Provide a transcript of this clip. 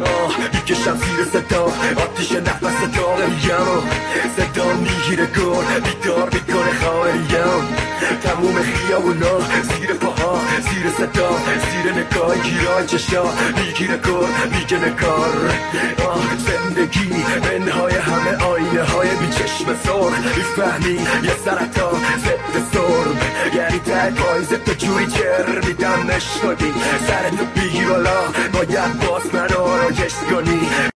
میکشم زیر صدا آتیش نفس داغریم صدا میگیره گل بیدار میکنه خواهریم تموم خیابونا زیر پاها زیر صدا زیر نگاه گیرای چشا میگیره گل میگه نکار زندگی منهای همه آینه های بی چشم سرخ میفهمی یه سرطان ضد سرم یعنی ته پایزه تو جوری جر میدم نشکنی سرتو بگیر بالا باید باز من آرایش کنی